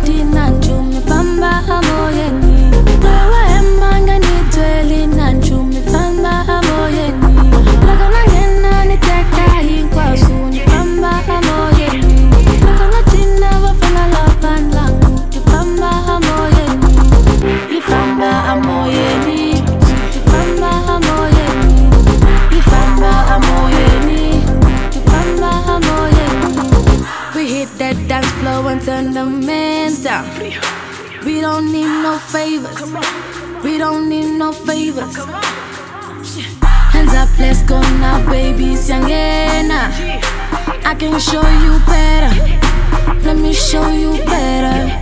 shoti nanjumi famba amoyeni. Tawa emanga nitweli nanjumi famba amoyeni. Lakona ngena niteka hinkwazu famba amoyeni. Lakona tina wafana lapan langu famba amoyeni. Ifamba amoyeni. Ifamba amoyeni. Ifamba amoyeni. Ifamba amoyeni. We hit that dance floor and turn the mans down. We don't need no favors. We don't need no favors. Hands up, let's go now, baby. Siangena. I can show you better. Let me show you better.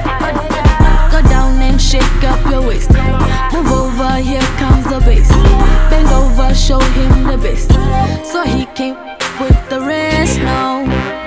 Go down and shake up your waist. Move over, here comes the bass. Bend over, show him the best. So he came with the rest now.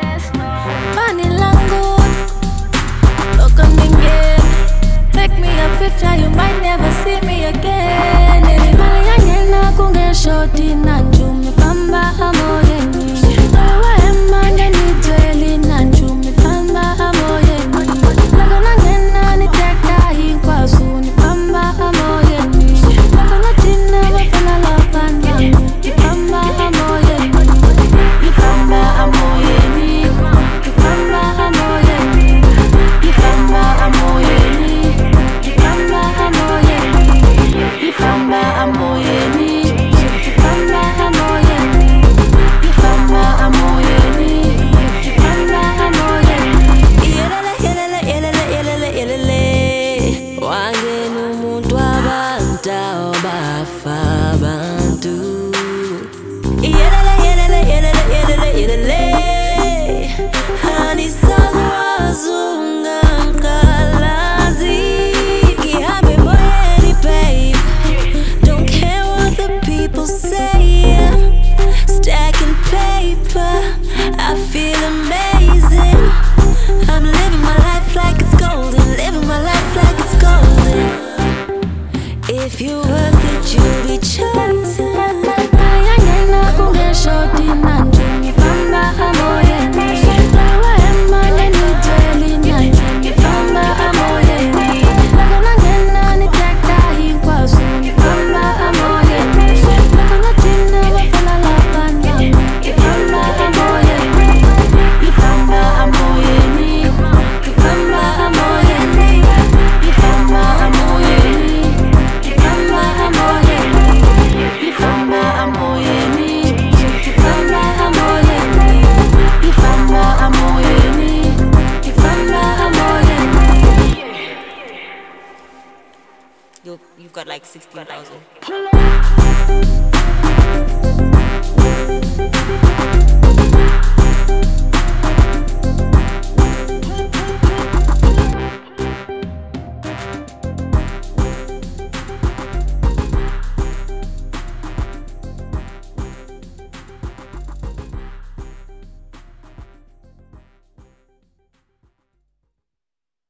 Money lango, look on me again. Take me a picture, you might never see me again. Mali yangena kunge shoti nanjumi famba amoyeni. Tawa emanga nitweli nanjumi famba amoyeni. Lakona ngena niteka hinkwazu famba amoyeni. Lakona tina wafana lapan langu famba amoyeni. Ifamba amoyeni. Ifamba amoyeni. Ifamba amoyeni. Ifamba amoyeni. Ifamba amoyeni. Ifamba amoyeni. Ifamba amoyeni. Ifamba amoyeni. Yelele, yelele, yelele, yelele. Wangena umuntu wabantu abafa abantu. Yelele, yelele, yelele, yelele, yelele. Hani sangwazunga nkalazi. Kihambe moyeni, babe. Don't care what the people say. Stacking paper, I feel amazing. I'm living my life like it's golden. Living my life like it's golden. If you work it, you'll be chosen. Mali yangena kunge shoti nanjumi famba amoyeni. Tawa emanga nitweli nanjumi famba amoyeni. Lakona ngena niteka hinkwazu famba amoyeni. Lakona tina wafana lapan langu famba amoyeni. Ifamba amoyeni. Ifamba amoyeni. Ifamba amoyeni. Ifamba amoyeni. Ifamba amoyeni. Ifamba amoyeni. Ifamba amoyeni. Ifamba amoyeni. You've got like 16,000.